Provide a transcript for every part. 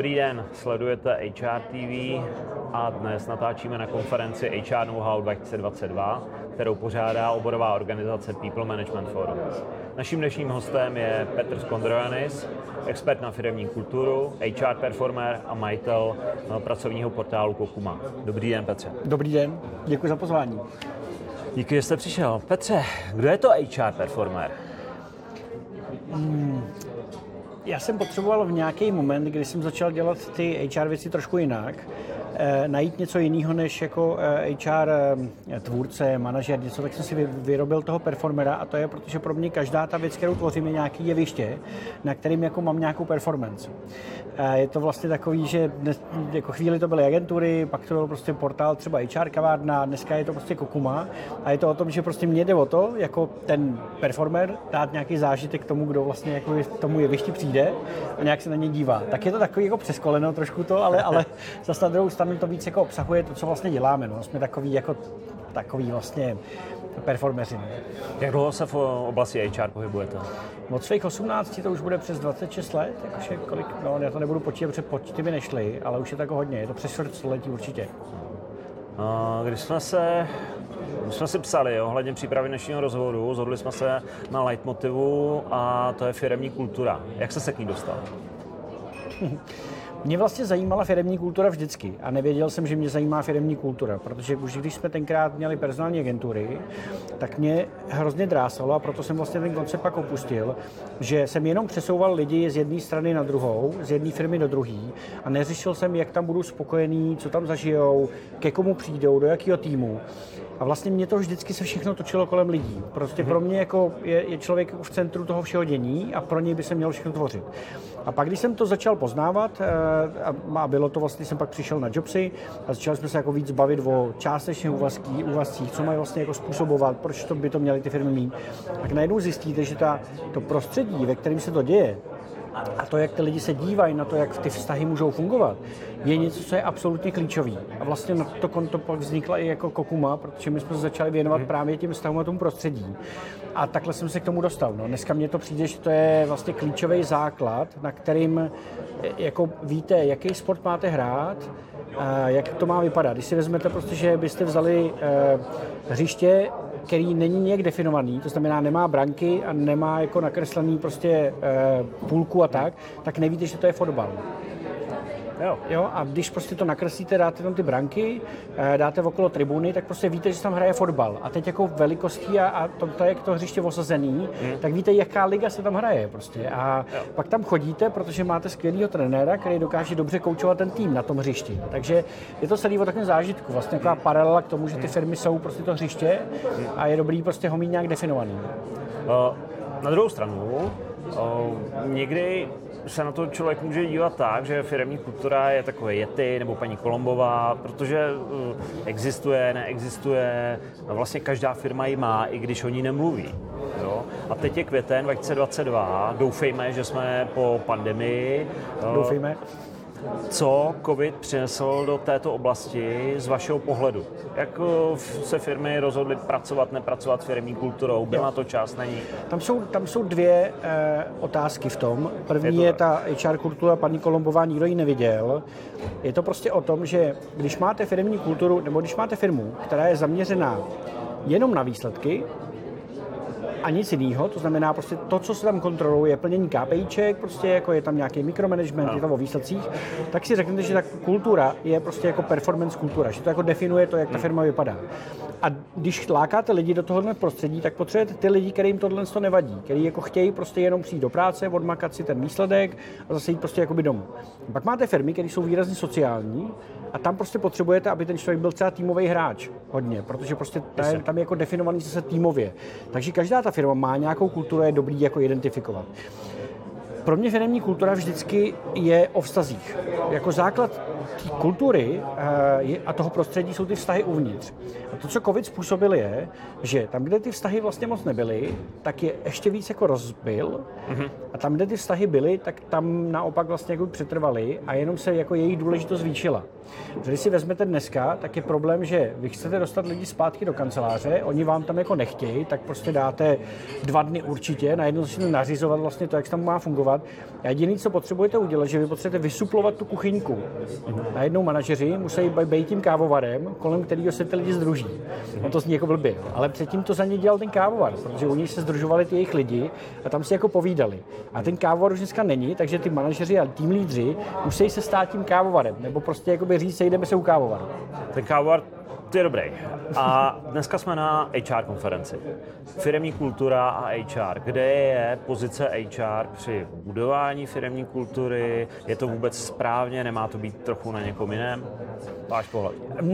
Dobrý den, sledujete HR TV a dnes natáčíme na konferenci HR Know-how 2022, kterou pořádá oborová organizace People Management Forum. Naším dnešním hostem je Petr Skondrojanis, expert na firemní kulturu, HR performer a majitel pracovního portálu Kokuma. Dobrý den, Petře. Dobrý den, děkuji za pozvání. Díky, že jste přišel. Petře, kdo je to HR performer? Já jsem potřeboval v nějaký moment, kdy jsem začal dělat ty HR věci trošku jinak, najít něco jiného než jako HR tvůrce, manažer, něco, tak jsem si vyrobil toho performera a to je, protože pro mě každá ta věc, kterou tvořím, je nějaký jeviště, na kterým jako mám nějakou performance. Je to vlastně takový, že dnes, jako chvíli to byly agentury, pak to byl prostě portál třeba HR kavárna, dneska je to prostě Kokuma a je to o tom, že prostě mě jde o to, jako ten performer, dát nějaký zážitek tomu, kdo vlastně jako k tomu jevišti přijde a nějak se na ně dívá. Tak je to takový jako přeskoleno trošku to, ale zase na druhou stranu to víc jako obsahuje to, co vlastně děláme. No. Jsme takový vlastně performeři. Jak dlouho se v oblasti HR pohybujete? Od svých 18 to už bude přes 26 let, jakože kolik, no já to nebudu počítat, protože počty mi nešly, ale už je to jako hodně, je to přes čtvrtstoletí určitě. Když jsme si psali ohledně přípravy dnešního rozhovoru, shodli jsme se na leitmotivu a to je firemní kultura. Jak jste se k ní dostal? Mě vlastně zajímala firemní kultura vždycky a nevěděl jsem, že mě zajímá firemní kultura, protože už když jsme tenkrát měli personální agentury, tak mě hrozně drásalo a proto jsem vlastně ten koncept pak opustil, že jsem jenom přesouval lidi z jedné strany na druhou, z jedné firmy do druhé a neřešil jsem, jak tam budou spokojení, co tam zažijou, ke komu přijdou, do jakého týmu. A vlastně mě to vždycky se všechno točilo kolem lidí. Prostě pro mě jako je člověk v centru toho všeho dění a pro něj by se mělo všechno tvořit. A pak, když jsem to začal poznávat, a bylo to vlastně, jsem pak přišel na Jobsy a začali jsme se jako víc bavit o částečných úvazcích, co mají vlastně jako způsobovat, proč to by to měly ty firmy mít. Tak najednou zjistíte, že to prostředí, ve kterém se to děje, a to, jak ty lidi se dívají na to, jak ty vztahy můžou fungovat, je něco, co je absolutně klíčový. A vlastně na to konto pak vznikla i jako Kokuma, protože my jsme se začali věnovat právě těm vztahům a tomu prostředí. A takhle jsem se k tomu dostal. No. Dneska mně to přijde, že to je vlastně klíčový základ, na kterým jako víte, jaký sport máte hrát, jak to má vypadat. Když si vezmete prostě, že byste vzali hřiště, který není nějak definovaný, to znamená nemá branky a nemá jako nakreslený prostě půlku a tak nevíte, že to je fotbal. Jo, a když prostě to nakreslíte, dáte tam ty branky, dáte okolo tribuny, tak prostě víte, že tam hraje fotbal. A teď jako velikostí a to jak to hřiště osazený, tak víte, jaká liga se tam hraje prostě. A pak tam chodíte, protože máte skvělýho trenéra, který dokáže dobře koučovat ten tým na tom hřišti. Takže je to celý o takovém zážitku, vlastně taková paralela k tomu, že ty firmy jsou prostě to hřiště a je dobrý prostě ho mít nějak definovaný. Na druhou stranu, někdy se na to člověk může dívat tak, že firemní kultura je takové Yeti nebo paní Kolombová, protože existuje, neexistuje, a vlastně každá firma ji má, i když o ní nemluví. Jo? A teď je květen 2022, doufejme, že jsme po pandemii. Doufejme. Co COVID přinesl do této oblasti z vašeho pohledu? Jak se firmy rozhodly pracovat, nepracovat s firemní kulturou? Byl na to čas, není? Tam jsou dvě otázky v tom. První je ta HR kultura, paní Kolombová, nikdo ji neviděl. Je to prostě o tom, že když máte firemní kulturu, nebo když máte firmu, která je zaměřená jenom na výsledky, a nic jiného, to znamená prostě to, co se tam kontroluje, je plnění KPIček, prostě jako je tam nějaký mikromanagement, je to o výsledcích, tak si řeknete, že ta kultura je prostě jako performance kultura, že to jako definuje to, jak ta firma vypadá. A když lákáte lidi do tohohle prostředí, tak potřebujete ty lidi, kterým tohle nevadí, který jako chtějí prostě jenom přijít do práce, odmakat si ten výsledek a zase jít prostě jakoby domů. Pak máte firmy, které jsou výrazně sociální a tam prostě potřebujete, aby ten člověk byl třeba týmový hráč hodně, protože prostě tam je jako definovaný zase týmově. Takže každá ta firma má nějakou kulturu, je dobrý jako identifikovat. Pro mě firemní kultura vždycky je o vztazích. Jako základ té kultury a toho prostředí jsou ty vztahy uvnitř. A to, co COVID způsobil, je, že tam, kde ty vztahy vlastně moc nebyly, tak je ještě víc jako rozbil. A tam, kde ty vztahy byly, tak tam naopak vlastně jako přetrvaly a jenom se jako jejich důležitost zvýšila. Když si vezmete dneska, tak je problém, že vy chcete dostat lidi zpátky do kanceláře, oni vám tam jako nechtějí, tak prostě dáte 2 dny určitě, najednou začnete nařizovat vlastně to, jak se tam má fungovat. dělat. A jediné, co potřebujete udělat, že vy potřebujete vysuplovat tu kuchyňku. Najednou manažeři musí být tím kávovarem, kolem kterého se ty lidi sdruží. On to zní jako blbě, ale předtím to za ně dělal ten kávovar, protože u nich se sdružovali ty jejich lidi a tam si jako povídali. A ten kávovar už dneska není, takže ty manažeři a tým lídři musí se stát tím kávovarem, nebo prostě jakoby říct, sejdeme se u kávovaru. Ten kávovar, to je dobrý. A dneska jsme na HR konferenci. Firemní kultura a HR. Kde je pozice HR při budování firemní kultury? Je to vůbec správně? Nemá to být trochu na někom jiném? Váš pohled.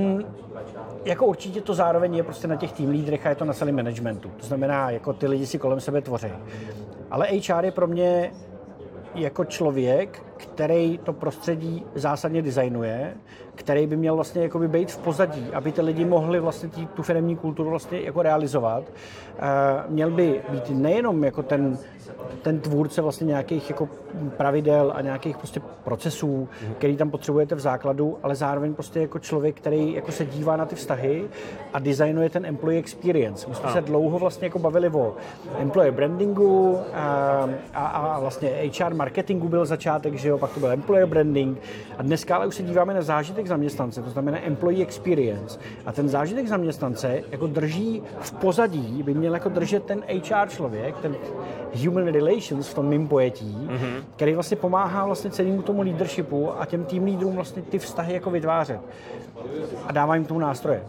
Jako určitě to zároveň je prostě na těch tým lídrech a je to na celém managementu. To znamená, jako ty lidi si kolem sebe tvoří. Ale HR je pro mě jako člověk, který to prostředí zásadně designuje, který by měl vlastně jakoby být v pozadí, aby ty lidi mohli vlastně tu firemní kulturu vlastně jako realizovat. Měl by být nejenom jako ten tvůrce vlastně nějakých jako pravidel a nějakých prostě procesů, který tam potřebujete v základu, ale zároveň prostě jako člověk, který jako se dívá na ty vztahy a designuje ten employee experience. My jsme se dlouho vlastně jako bavili o employer brandingu a vlastně HR marketingu byl začátek, že jo, pak to byl employer branding a dneska ale už se díváme na zážitek zaměstnance, to znamená employee experience. A ten zážitek zaměstnance jako drží v pozadí, by měl jako držet ten HR člověk, ten human relations v tom mým pojetí, který vlastně pomáhá vlastně celému tomu leadershipu a těm tým lídrům vlastně ty vztahy jako vytvářet. A dává jim tomu nástroje.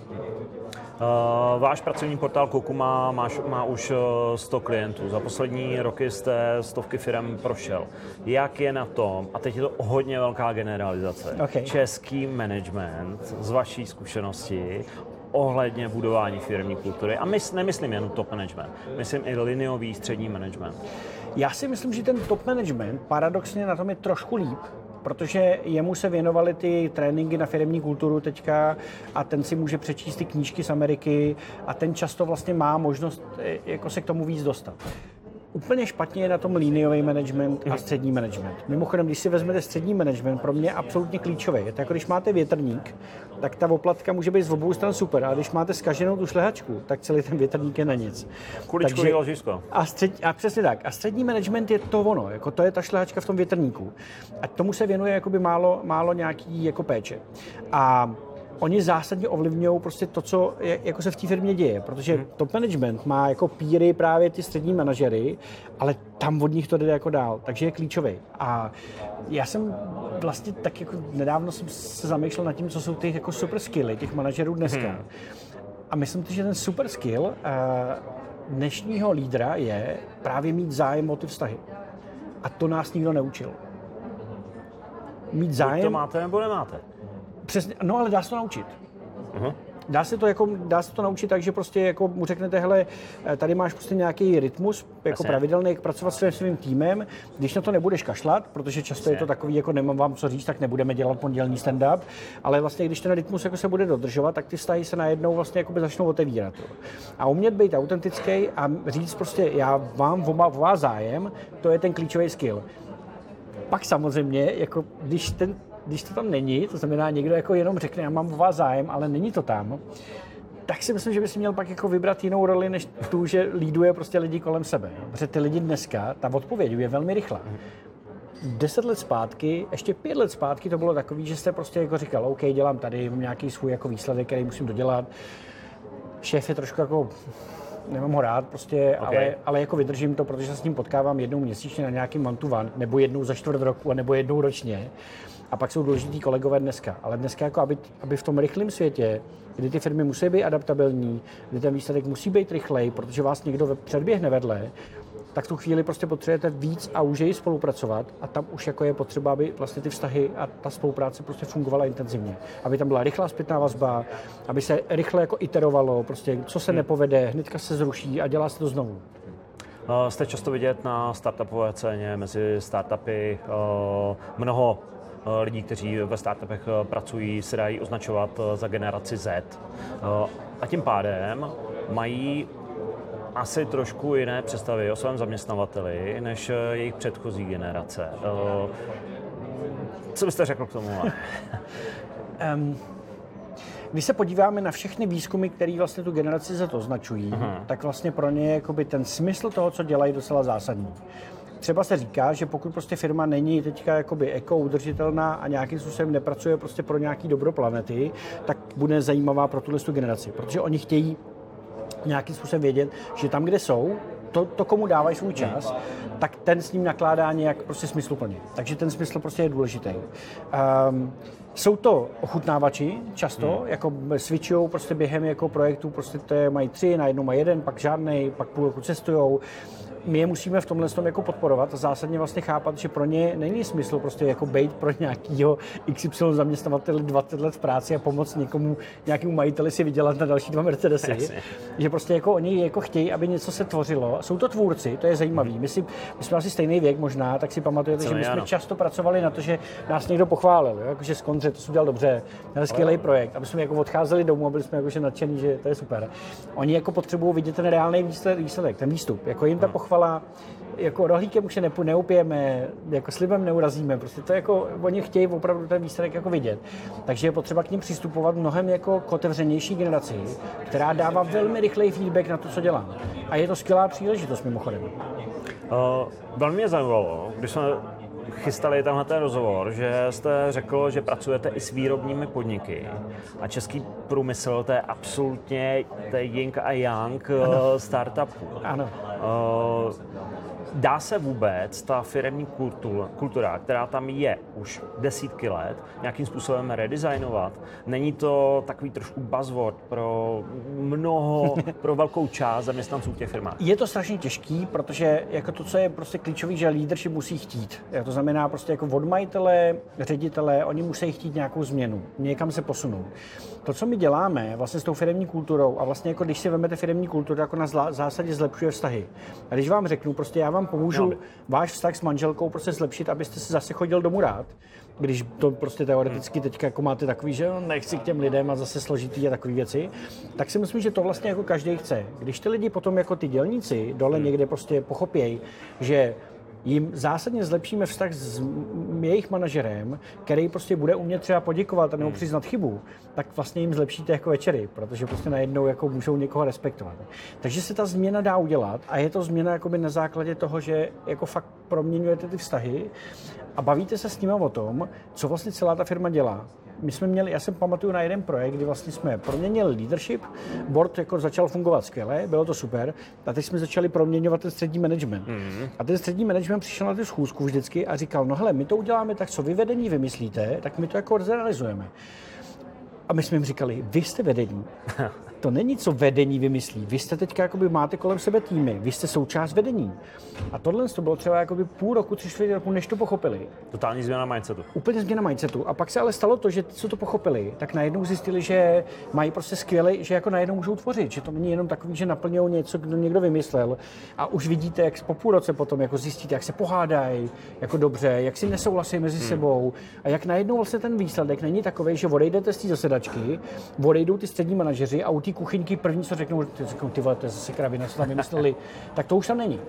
Váš pracovní portál Kokuma má už 100 klientů. Za poslední roky jste stovky firem prošel. Jak je na tom, a teď je to hodně velká generalizace, český management z vaší zkušenosti ohledně budování firemní kultury? A nemyslím jen top management, myslím i liniový střední management. Já si myslím, že ten top management paradoxně na tom je trošku líp, protože jemu se věnovaly ty tréninky na firemní kulturu teďka a ten si může přečíst ty knížky z Ameriky a ten často vlastně má možnost jako se k tomu víc dostat. Úplně špatně je na tom liniový management a střední management. Mimochodem, když si vezmete střední management, pro mě je absolutně klíčový. Je to jako když máte větrník, tak ta oplatka může být z obou stran super, a když máte zkaženou tu šlehačku, tak celý ten větrník je na nic. Kuličkový ložisko. A přesně tak. A střední management je to ono, jako to je ta šlehačka v tom větrníku. A tomu se věnuje jakoby málo nějaký jako péče. A oni zásadně ovlivňují prostě to, co jako se v té firmě děje, protože top management má jako píry právě ty střední manažery, ale tam od nich to jde jako dál, takže je klíčový. A já jsem vlastně tak jako nedávno jsem se zamýšlel nad tím, co jsou ty jako super skilly těch manažerů dneska. A myslím si, že ten super skill dnešního lídra je právě mít zájem o ty vztahy. A to nás nikdo neučil. Mít zájem... Buď to máte, nebo nemáte. Přesně, no ale dá se to naučit. Dá se to naučit tak, že prostě jako mu řeknete, hele, tady máš prostě nějaký rytmus, jako pravidelný, jak pracovat s svým týmem, když na to nebudeš kašlat, protože často je to takový, jako nemám vám co říct, tak nebudeme dělat pondělní stand-up, ale vlastně když ten rytmus jako se bude dodržovat, tak ty vztahy se najednou vlastně jako by začnou otevírat. A umět být autentický a říct prostě, já mám o vás zájem, to je ten klíčový skill. Pak samozřejmě, jako když to tam není, to znamená někdo jako jenom řekne, já mám o vás zájem, ale není to tam, tak si myslím, že by si měl pak jako vybrat jinou roli, než tu, že líduje prostě lidi kolem sebe. Protože ty lidi dneska, ta odpověď je velmi rychlá. 10 let zpátky, ještě 5 let zpátky to bylo takový, že jste prostě jako říkal, OK, dělám tady, mám nějaký svůj jako výsledek, který musím dodělat. Šéf je trošku jako, nemám ho rád prostě, ale jako vydržím to, protože se s ním potkávám jednou měsíčně na nějakým one-to-one, nebo jednou za čtvrt roku, nebo jednou ročně. A pak jsou důležitý kolegové dneska. Ale dneska, jako aby v tom rychlém světě, kdy ty firmy musí být adaptabilní, kdy ten výsledek musí být rychlej, protože vás někdo předběhne vedle, tak v tu chvíli prostě potřebujete víc a užeji spolupracovat a tam už jako je potřeba, aby vlastně ty vztahy a ta spolupráce prostě fungovala intenzivně. Aby tam byla rychlá zpětná vazba, aby se rychle jako iterovalo, prostě co se nepovede, hnedka se zruší a dělá se to znovu. Jste často vidět na startupové scéně, mezi startupy mnoho lidí, kteří ve startupech pracují, se dají označovat za generaci Z. A tím pádem mají asi trošku jiné představy o svém zaměstnavateli, než jejich předchozí generace. Co byste řekl k tomu? Když se podíváme na všechny výzkumy, které vlastně tu generaci Z označují, tak vlastně pro ně je jakoby ten smysl toho, co dělají, docela zásadní. třeba se říká, že pokud prostě firma není teďka jakoby udržitelná a nějakým způsobem nepracuje prostě pro nějaký dobro planety, tak bude zajímavá pro tuhle generaci, protože oni chtějí nějakým způsobem vědět, že tam, kde jsou, to komu dávají svůj čas, tak ten s ním nakládá nějak prostě smysluplně. Takže ten smysl prostě je důležitý. Jsou to ochutnávači často, jako switchujou prostě během jako projektu, prostě to mají 3, najednou mají 1, pak žádnej, pak půl roku cestujou. My je musíme v tomhle tom jako podporovat a zásadně vlastně chápat, že pro ně není smysl prostě jako bejt pro nějakýho XY zaměstnavatele 20 let v práci a pomoct někomu, nějakému majiteli si vydělat na další 2 Mercedesy. Jasně. Že prostě jako oni jako chtějí, aby něco se tvořilo. Jsou to tvůrci, to je zajímavý. My jsme asi stejný věk možná, tak si pamatujete, že my jsme často pracovali na to, že nás někdo pochválil, jo? Jako, že Skondře, to jsi udělal dobře, měl skvělý projekt, aby jsme jako odcházeli domů a byli jsme jako nadšení, že to je super. Oni jako potřebují vidět ten reálný výsledek, ten výstup. Jako jim ta pochvala, jako rohlíkem už se neupijeme, jako slibem neurazíme, prostě to jako, oni chtějí opravdu ten výsledek jako vidět. Takže je potřeba k ním přistupovat mnohem jako k otevřenější generaci, která dává velmi rychlej feedback na to, co dělá. A je to skvělá příležitost mimochodem. Velmi mě zajímalo, když jsme chystali tenhle ten rozhovor, že jste řekl, že pracujete i s výrobními podniky a český průmysl, to je absolutně yin a yang startupů. Ano. Dá se vůbec ta firemní kultura, která tam je už desítky let, nějakým způsobem redesignovat? Není to takový trošku buzzword pro velkou část zaměstnanců v těch firmách? Je to strašně těžký, protože jako to, co je prostě klíčový, že leadership musí chtít. To znamená prostě jako od majitele, ředitele, oni musí chtít nějakou změnu, někam se posunout. To, co my děláme vlastně s tou firemní kulturou a vlastně jako když si vezmete firemní kulturu, jako na zásadě zlepšuje vztahy. A když vám řeknu, prostě já vám pomůžu váš vztah s manželkou prostě zlepšit, abyste se zase chodil domů rád, když to prostě teoreticky teďka jako máte takový, že nechci k těm lidem a zase složitý a takové věci, tak si myslím, že to vlastně jako každý chce. Když ty lidi potom jako ty dělníci dole někde prostě pochopějí, že jim zásadně zlepšíme vztah s jejich manažerem, který prostě bude umět třeba poděkovat nebo přiznat chybu, tak vlastně jim zlepšíte jako večery, protože prostě najednou jako můžou někoho respektovat. Takže se ta změna dá udělat a je to změna jakoby na základě toho, že jako fakt proměňujete ty vztahy a bavíte se s nimi o tom, co vlastně celá ta firma dělá. My jsme měli, já si pamatuju na jeden projekt, kdy vlastně jsme proměnili leadership, board jako začal fungovat skvěle, bylo to super, a teď jsme začali proměňovat ten střední management. A ten střední management přišel na tu schůzku vždycky a říkal, no hele, my to uděláme tak, co vy vedení vymyslíte, tak my to jako zrealizujeme. A my jsme jim říkali, vy jste vedení. To není, co vedení vymyslí. Vy jste teďka jakoby máte kolem sebe týmy, vy jste součást vedení. A tohle to bylo třeba jakoby půl roku, 3/4 roku, než to pochopili. Totální změna mindsetu. Úplně změna mindsetu. A pak se ale stalo to, že co to pochopili, tak najednou zjistili, že mají prostě skvělej, že jako najednou můžou tvořit, že to není jenom takový, že naplňují něco, kdo někdo vymyslel. A už vidíte, jak po půl roce potom jako zjistíte, jak se pohádají, jako dobře, jak si nesouhlasí mezi sebou a jak najednou vlastně ten výsledek není takový, že odejdete z té zasedačky, odejdou ty střední manažeři a u té kuchyňky první, co řeknou, ty vole, to je zase kravina, co tam vymysleli, tak to už tam není.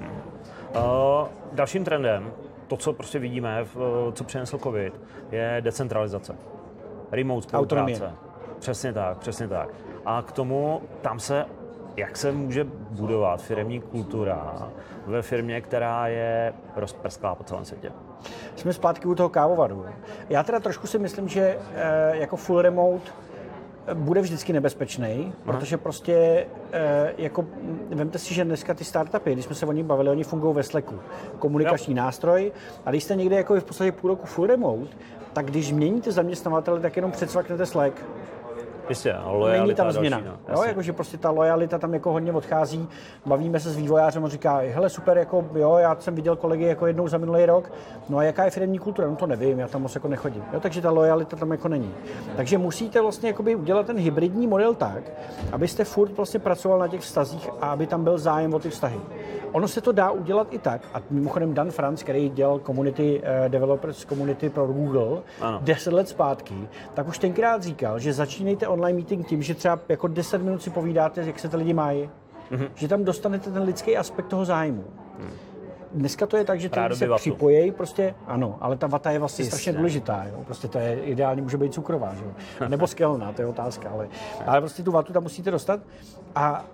Dalším trendem, to, co prostě vidíme, co přinesl covid, je decentralizace. Remote spolupráce. Přesně tak. A k tomu tam se, jak se může budovat firemní kultura ve firmě, která je rozprsklá po celém světě. Jsme zpátky u toho kávovaru. Já teda trošku si myslím, že jako full remote bude vždycky nebezpečný, protože prostě jako vemte si, že dneska ty startupy, když jsme se o nich bavili, oni fungují ve Slacku. Komunikační nástroj a když jste někde jako v podstatě půl roku full remote, tak když měníte zaměstnavatele, tak jenom předsvaknete Slack. Jistě, lojalita. Není tam změna. Další, jakože prostě ta lojalita tam jako hodně odchází. Bavíme se s vývojářem a říká, hele super, jako jo, já jsem viděl kolegy jako jednou za minulý rok. No a jaká je firemní kultura? No to nevím, já tam moc jako nechodím. Jo, takže ta lojalita tam jako není. Takže musíte vlastně jakoby udělat ten hybridní model tak, abyste furt vlastně pracoval na těch vztazích a aby tam byl zájem o ty vztahy. Ono se to dá udělat i tak. A mimochodem Dan Franz, který dělal community developers community pro Google 10 let zpátky, tak už tenkrát říkal, že začínejte online meeting tím, že třeba jako 10 minut si povídáte, jak se ty lidi mají. Že tam dostanete ten lidský aspekt toho zájmu. Dneska to je tak, že ty lidi se připojí, prostě ano, ale ta vata je vlastně strašně důležitá, jo? Prostě to je ideálně, může být cukrová, že? Nebo skelná, to je otázka, ale prostě tu vatu tam musíte dostat a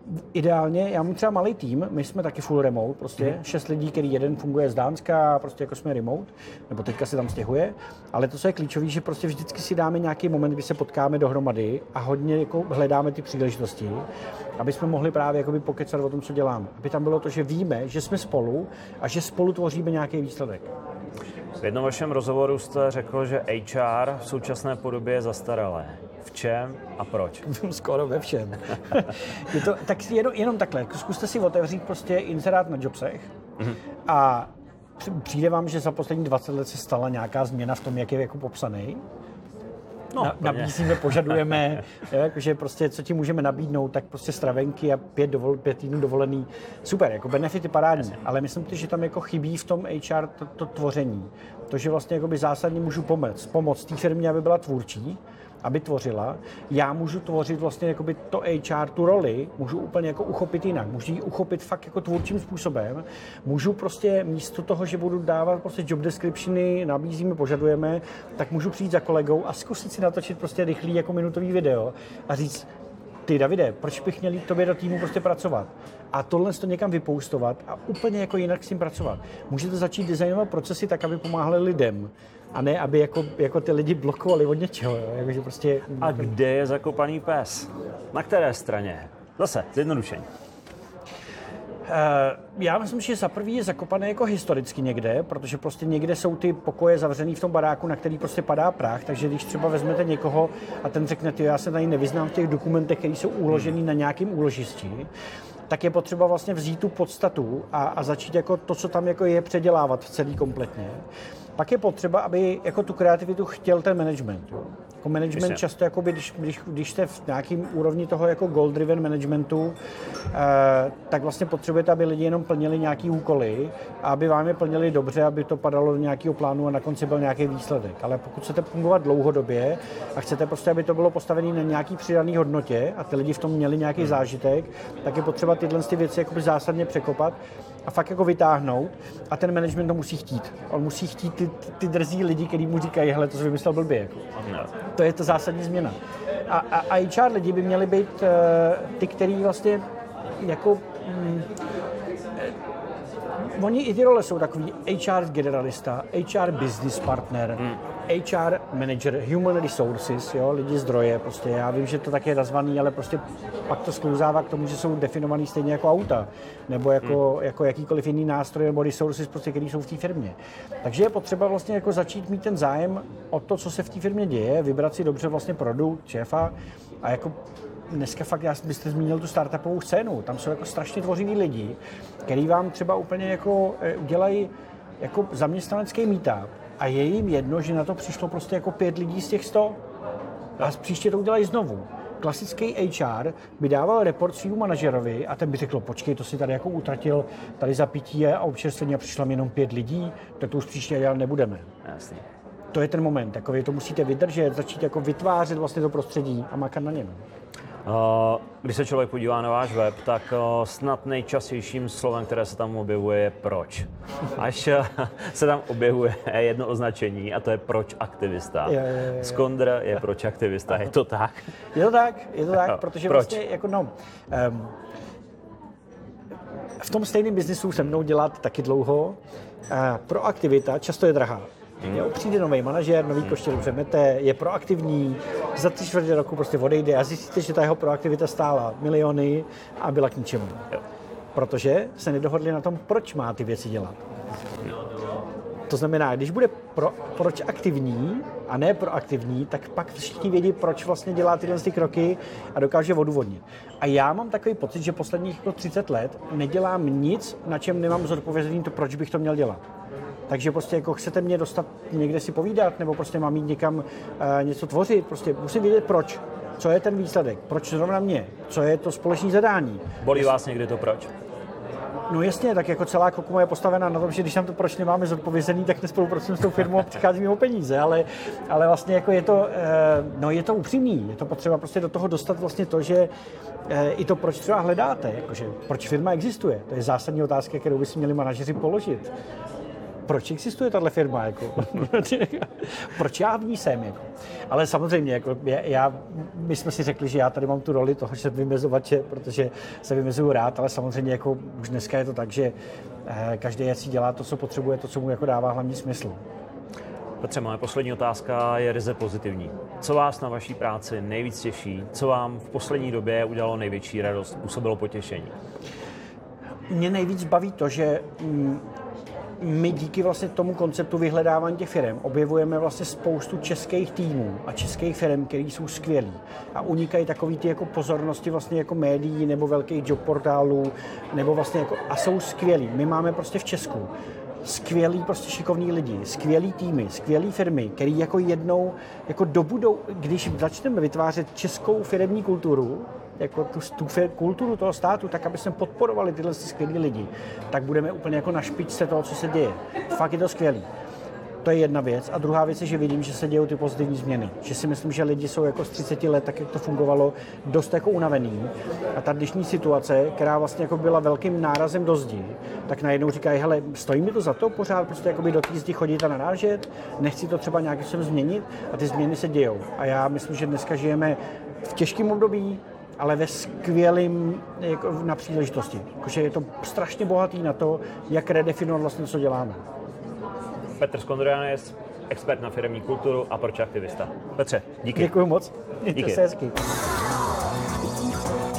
ideálně, já mám třeba malý tým, my jsme taky full remote, prostě 6 lidí, který jeden funguje z Dánska, prostě jako jsme remote, nebo teďka se tam stěhuje, ale to, co je klíčové, že prostě vždycky si dáme nějaký moment, kdy se potkáme dohromady a hodně jako hledáme ty příležitosti, aby jsme mohli právě jakoby pokecat o tom, co děláme. Aby tam bylo to, že víme, že jsme spolu a že spolu tvoříme nějaký výsledek. V jednom vašem rozhovoru jste řekl, že HR v současné podobě je zastaralé. V čem a proč? Skoro ve všem. Je to, tak jenom takhle, zkuste si otevřít prostě inzerát na Jobsech a přijde vám, že za poslední 20 let se stala nějaká změna v tom, jak je jako popsaný. Nabízíme, požadujeme, že prostě co ti můžeme nabídnout, tak prostě stravenky a 5 týdnů dovolený. Super, jako benefity parádní, ale myslím si, že tam jako chybí v tom HR to tvoření. To, že vlastně jakoby zásadně můžu pomoct té firmě, aby byla tvůrčí, aby tvořila. Já můžu tvořit vlastně jakoby to HR, tu roli, můžu úplně jako uchopit jinak. Můžu ji uchopit fakt jako tvůrčím způsobem. Můžu prostě místo toho, že budu dávat prostě job descriptiony, nabízíme, požadujeme, tak můžu přijít za kolegou a zkusit si natočit prostě rychlý jako minutový video a říct, ty Davide, proč bych měl jít tobě do týmu prostě pracovat? A tohle to někam vypoustovat a úplně jako jinak s tím pracovat. Můžete začít designovat procesy tak, aby pomáhali lidem. A ne, aby jako ty lidi blokovali od něčeho. Jo? Jakože prostě... A kde je zakopaný pes? Na které straně? Zase, zjednodušení. Já myslím, že za prvý je zakopané jako historicky někde, protože prostě někde jsou ty pokoje zavřený v tom baráku, na který prostě padá prach, takže když třeba vezmete někoho a ten řekne, já se tady nevyznám v těch dokumentech, které jsou uložený na nějakém úložišti, tak je potřeba vlastně vzít tu podstatu a začít jako to, co tam jako je, předělávat celý kompletně. Pak je potřeba, aby jako tu kreativitu chtěl ten management. Jo. Jako management často, jakoby, když jste v nějakým úrovni toho jako goal-driven managementu, tak vlastně potřebujete, aby lidi jenom plnili nějaký úkoly a aby vám je plnili dobře, aby to padalo do nějakého plánu a na konci byl nějaký výsledek. Ale pokud chcete fungovat dlouhodobě a chcete prostě, aby to bylo postavené na nějaký přidané hodnotě a ty lidi v tom měli nějaký zážitek, tak je potřeba tyhle věci jakoby zásadně překopat a fakt jako vytáhnout a ten management to musí chtít. On musí chtít ty drzí lidi, kteří mu říkají, hele, to jsi vymyslel blbě. Jako. To je to zásadní změna. A HR lidi by měli být ty, kteří vlastně jako... Oni i ty role jsou takový HR generalista, HR business partner, HR manager, human resources, jo, lidi zdroje, prostě já vím, že to tak je nazvaný, ale prostě pak to sklouzává k tomu, že jsou definovaný stejně jako auta, nebo jako jakýkoliv jiný nástroj nebo resources, prostě, který jsou v té firmě. Takže je potřeba vlastně jako začít mít ten zájem o to, co se v té firmě děje, vybrat si dobře vlastně produkt, šéfa a jako dneska fakt, byste zmínil tu startupovou scénu, tam jsou jako strašně tvořiví lidi, který vám třeba úplně jako udělají jako zaměstnanecký meetup a je jim jedno, že na to přišlo prostě jako 5 lidí z těch 100 a příště to udělají znovu. Klasický HR by dával report svýmu manažerovi a ten by řekl, počkej, to si tady jako utratil tady za pití a občerstvení a přišlo jenom 5 lidí, tak to už příště dělat nebudeme. Jasně. To je ten moment, takový to musíte vydržet, začít jako vytvářet vlastně to prostředí a makat na něm. Když se člověk podívá na váš web, tak snad nejčastějším slovem, které se tam objevuje, je proč. Až se tam objevuje jedno označení a to je proč aktivista. Skondr je proč aktivista, je to tak? Je to tak, protože proč? Vlastně jako v tom stejném biznisu se mnou dělat taky dlouho. Proaktivita často je drahá. Přijde nový manažer, nový koště dobře mete, je proaktivní, za 3/4 roku prostě odejde a zjistíte, že ta jeho proaktivita stála miliony a byla k ničemu. Protože se nedohodli na tom, proč má ty věci dělat. To znamená, když bude proč aktivní a ne proaktivní, tak pak všichni vědí, proč vlastně dělá tyhle kroky a dokáže odůvodnit. A já mám takový pocit, že posledních 30 let nedělám nic, na čem nemám zodpovězený to, proč bych to měl dělat. Takže prostě jako chcete mě dostat někde si povídat, nebo prostě mám jít někam něco tvořit, prostě musím vědět proč. Co je ten výsledek, proč zrovna mě, co je to společné zadání. Bolí vás někdy to proč? No jasně, tak jako celá Kokuma je postavená na tom, že když nám to proč nemáme zodpovězený, tak nespolupracujeme s tou firmou a přicházíme o peníze, ale vlastně jako je to upřímný, je to potřeba prostě do toho dostat vlastně to, že i to proč třeba hledáte, jakože proč firma existuje, to je zásadní otázka, kterou by si měli manažeři položit. proč existuje tahle firma, jako? Proč já v ní jsem, jako? Ale samozřejmě, jako my jsme si řekli, že já tady mám tu roli toho, že jsem vymezovače, protože se vymezuju rád, ale samozřejmě jako už dneska je to tak, že každý si dělá to, co potřebuje, to, co mu jako dává hlavní smysl. Petře, moje poslední otázka je ryze pozitivní. Co vás na vaší práci nejvíc těší? Co vám v poslední době udělalo největší radost, působilo potěšení? Mě nejvíc baví to, že my díky vlastně tomu konceptu vyhledávání těch firm objevujeme vlastně spoustu českých týmů a českých firm, které jsou skvělí a unikají takový ty jako pozornosti vlastně jako médií nebo velkých job portálů nebo vlastně jako, a jsou skvělí. My máme prostě v Česku skvělí prostě šikovní lidi, skvělí týmy, skvělé firmy, který jako jednou jako dobudou, když začneme vytvářet českou firemní kulturu, jako tu kulturu toho státu, tak aby jsme podporovali tyhle skvělý lidi, tak budeme úplně jako na špičce toho, co se děje. Fakt je to skvělý. To je jedna věc. A druhá věc je, že vidím, že se dějí ty pozitivní změny. Že si myslím, že lidi jsou jako z 30 let, tak jak to fungovalo, dost jako unavený. A ta dnešní situace, která vlastně jako byla velkým nárazem do zdi, tak najednou říkají, hele, stojí mi to za to pořád prostě jakoby do té zdi chodit a narážet, nechci to třeba nějakým způsobem změnit a ty změny se dějou. A já myslím, že dneska žijeme v těžkém období, ale ve skvělém jako na příležitosti. Jakože je to strašně bohatý na to, jak redefinovat vlastně, co děláme. Petr Skondrianes, expert na firemní kulturu a proč aktivista. Petře, díky. Děkuji moc. Díky. Mějte se hezky.